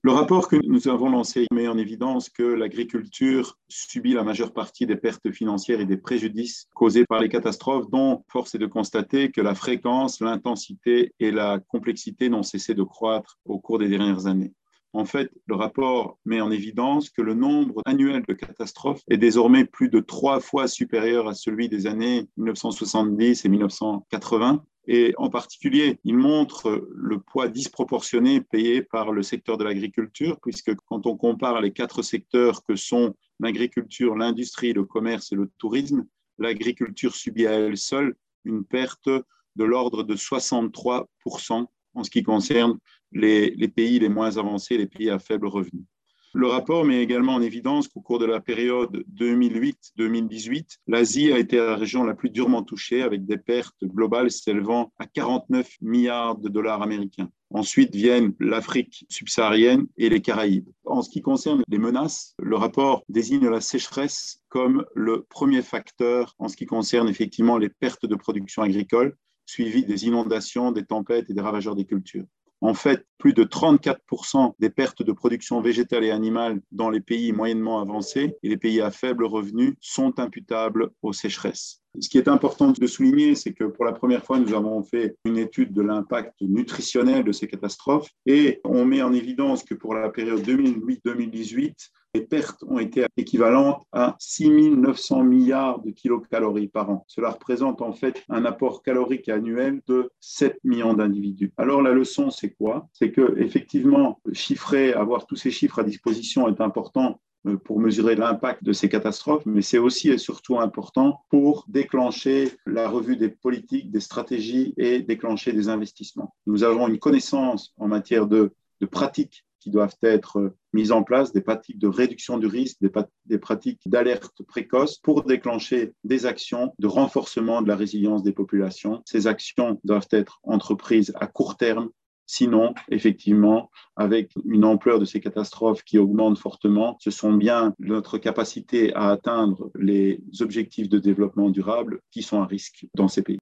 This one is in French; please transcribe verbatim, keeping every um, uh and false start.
Le rapport que nous avons lancé met en évidence que l'agriculture subit la majeure partie des pertes financières et des préjudices causés par les catastrophes, dont force est de constater que la fréquence, l'intensité et la complexité n'ont cessé de croître au cours des dernières années. En fait, le rapport met en évidence que le nombre annuel de catastrophes est désormais plus de trois fois supérieur à celui des années mille neuf cent soixante-dix et mille neuf cent quatre-vingts. Et en particulier, il montre le poids disproportionné payé par le secteur de l'agriculture, puisque quand on compare les quatre secteurs que sont l'agriculture, l'industrie, le commerce et le tourisme, l'agriculture subit à elle seule une perte de l'ordre de soixante-trois pour cent en ce qui concerne les, les pays les moins avancés, les pays à faible revenu. Le rapport met également en évidence qu'au cours de la période deux mille huit à deux mille dix-huit, l'Asie a été la région la plus durement touchée, avec des pertes globales s'élevant à quarante-neuf milliards de dollars américains. Ensuite viennent l'Afrique subsaharienne et les Caraïbes. En ce qui concerne les menaces, le rapport désigne la sécheresse comme le premier facteur en ce qui concerne effectivement les pertes de production agricole, suivies des inondations, des tempêtes et des ravageurs des cultures. En fait, plus de trente-quatre pour cent des pertes de production végétale et animale dans les pays moyennement avancés et les pays à faible revenu sont imputables aux sécheresses. Ce qui est important de souligner, c'est que pour la première fois, nous avons fait une étude de l'impact nutritionnel de ces catastrophes et on met en évidence que pour la période deux mille huit à deux mille dix-huit, les pertes ont été équivalentes à six mille neuf cents milliards de kilocalories par an. Cela représente en fait un apport calorique annuel de sept millions d'individus. Alors la leçon, c'est quoi? C'est que effectivement, chiffrer, avoir tous ces chiffres à disposition est important pour mesurer l'impact de ces catastrophes, mais c'est aussi et surtout important pour déclencher la revue des politiques, des stratégies et déclencher des investissements. Nous avons une connaissance en matière de, de pratiques qui doivent être mises en place, des pratiques de réduction du risque, des, des pratiques d'alerte précoce pour déclencher des actions de renforcement de la résilience des populations. Ces actions doivent être entreprises à court terme. Sinon, effectivement, avec une ampleur de ces catastrophes qui augmente fortement, ce sont bien notre capacité à atteindre les objectifs de développement durable qui sont à risque dans ces pays.